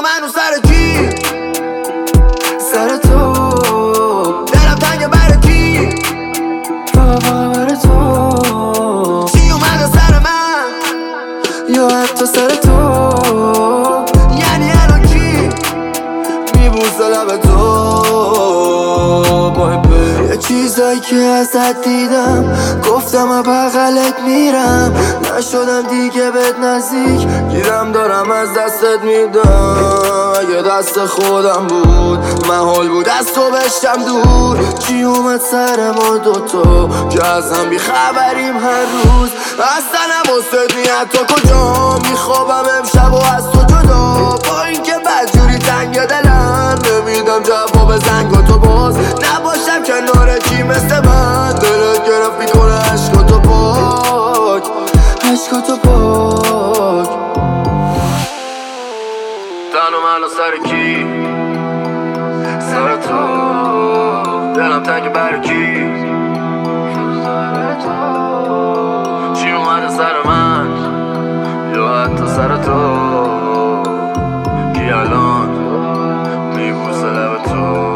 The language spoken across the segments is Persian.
منو سر کی؟ سر تو. دلم تنگ برای کی؟ فقط برای تو. چی اومده سر من یا حتی سر تو؟ یعنی الان کی میبوسه لب تو؟ یه چیزایی که ازت دیدم گفتم بغلت میرم، نشدم دیگه بهت نزدیک، گیرم دارم از دستت میدم. اگه دست خودم بود محال بود از تو بشم دور. چی اومد سر ما دوتا که از هم بیخبریم هر روز؟ اصلا نباست نیت تو کجا میخوابم امشب و از تو جدا. با اینکه بدجوری تنگ دلم نمیدم جواب زنگاتو باز نباشم کنار کی مثل من. دلت گرفت میکنه عشقاتو پاک، عشقاتو پاک. تنم الان سر کی؟ سر تو. دلم تنگ برای کی؟ سر تو. چی اومده سر من یا حتی سر تو؟ کی الان میبوسه لب تو؟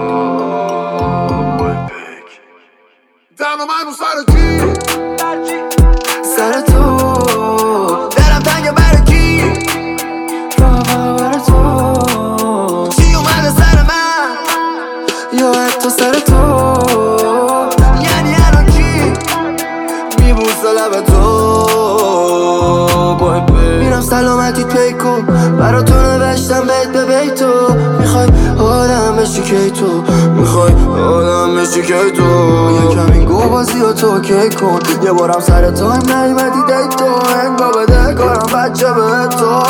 تنم منو سر کی؟ سر تو. دلم تنگ برای کی؟ فقط برای تو. چی اومده سر من یا حتی سر تو؟ یعنی الان کی میبوسه لب تو؟ میرم سلامتی پیکو برا تو نوشتم بیت به بیتو. میخوای آدم بشی کی تو؟ میخوای آدم بشی کی تو؟ یکم این گو بازی و تو کی کن. یه بارم سر تایم نیومدی دیتو. انگا بده کارم بچه به تو.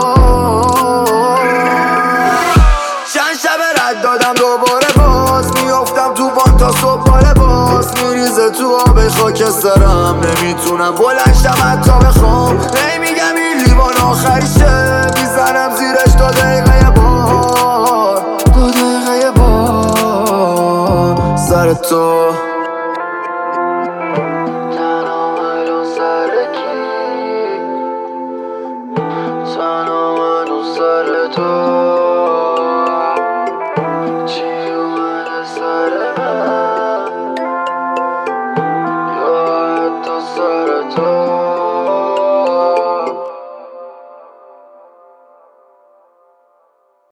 چند شب رد دادم دوباره باز میافتم تو وان تا صبح باره باز میریزه تو آب خاکسترم. نمیتونم بلنشم حتی بخوام. نمیگم این لیوان آخریشه میزنم زیرش 2 دقیقه بار 2 دقیقه بار سر تو.